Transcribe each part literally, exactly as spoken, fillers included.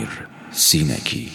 سینگی.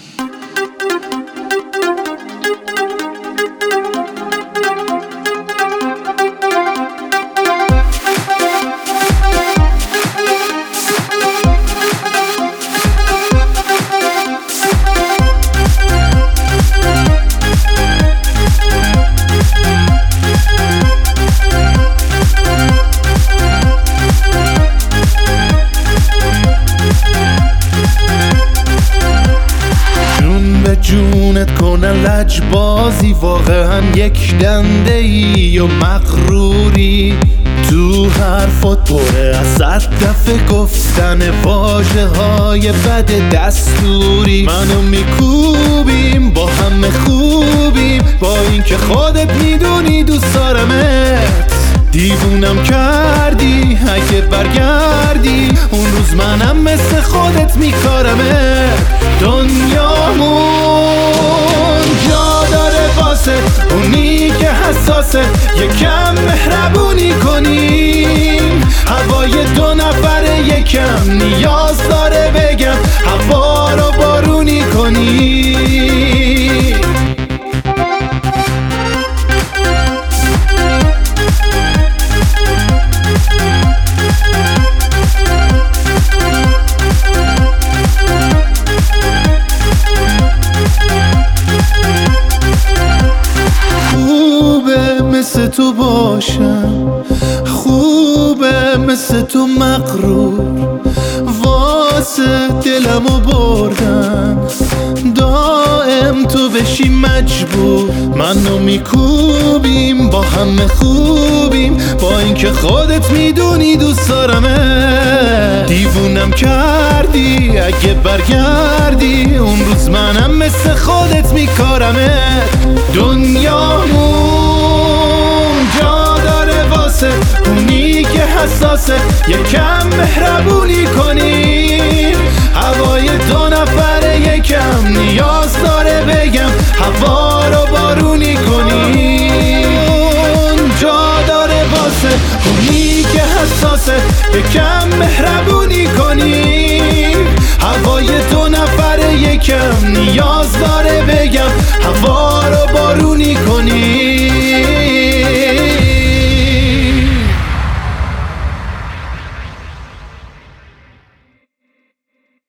جونت کنن لجبازی، واقعا یک دنده ای و مغروری. تو حرفات پره از صد دفعه گفتن واژه های بد دستوری. منو میکوبیم با همه خوبیم، با اینکه خودت میدونی دوست دارمت. دیوونم کردی اگه برگردی، اون روز منم مثل خودت میکارمت. دنیامون جا داره واسه اونی که حساسه، یکم مهربونی کنیم. هوای دو نفره یکم نیاز داره بگم، هوا رو بارونی کنیم. مثل تو باشم، خوبه مثل تو مغرور. واسه دلمو بردن دائم تو بشی مجبور. منو میکوبیم با همه خوبیم، با اینکه خودت میدونی دوست دارمه. دیوونم کردی اگه برگردی، اون روز منم مثل خودت میکارمه. دنیامون جا داره واسه اونی که حساسه، یکم مهربونی کنیم. هوای دو نفره یکم نیاز داره بگم، هوا رو بارونی کنیم. جا داره واسه اونی که حساسه، یکم مهربونی کنیم. هوای دو نفره یکم نیاز داره بگم، هوا رو بارونی